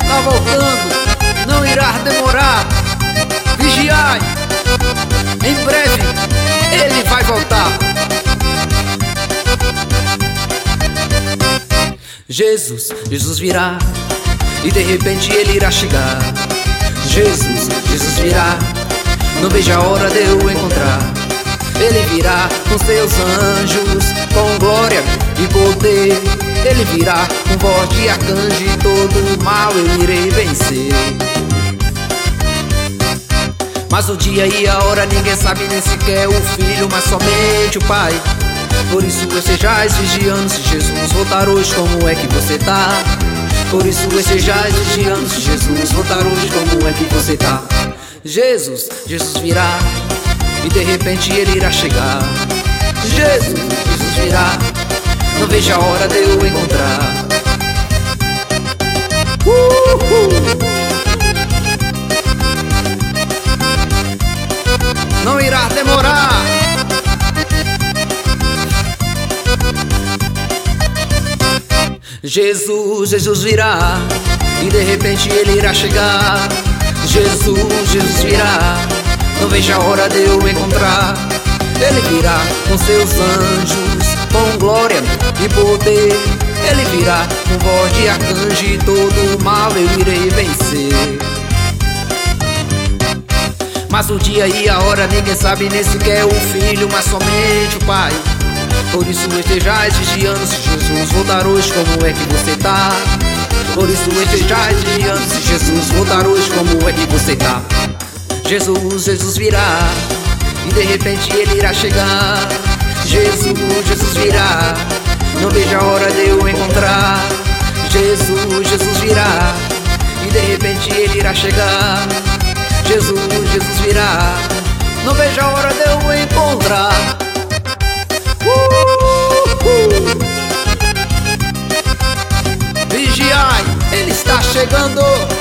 tá voltando, não irá demorar. Vigiai, em breve ele vai voltar. Jesus virá, e de repente ele irá chegar. Jesus virá, não vejo a hora de eu encontrar. Ele virá com seus anjos, com glória e poder. Ele virá com voz de arcanjo e todo o mal eu irei vencer. Mas o dia e a hora ninguém sabe, nem sequer o Filho, mas somente o Pai. Por isso estejais vigiando, se Jesus voltar hoje, como é que você tá? Por isso estejais vigiando, se Jesus voltar hoje, como é que você tá? Jesus virá, e de repente ele irá chegar. Jesus virá, não vejo a hora de eu encontrar. Não irá demorar. Jesus virá, e de repente ele irá chegar. Jesus virá, não vejo a hora de eu encontrar. Ele virá com seus anjos, com glória e poder. Ele virá com voz de arcanjo e todo o mal eu irei vencer. Mas o dia e a hora ninguém sabe, nem sequer o Filho, mas somente o Pai. Por isso estejais vigiando, se Jesus voltar hoje, como é que você tá? Por isso estejais vigiando, se Jesus voltar hoje, como é que você tá? Jesus virá, e de repente ele irá chegar. Jesus virá, não vejo a hora de eu encontrar. Jesus virá, e de repente ele irá chegar. Jesus virá, não vejo a hora de eu encontrar. Vigiai, ele está chegando.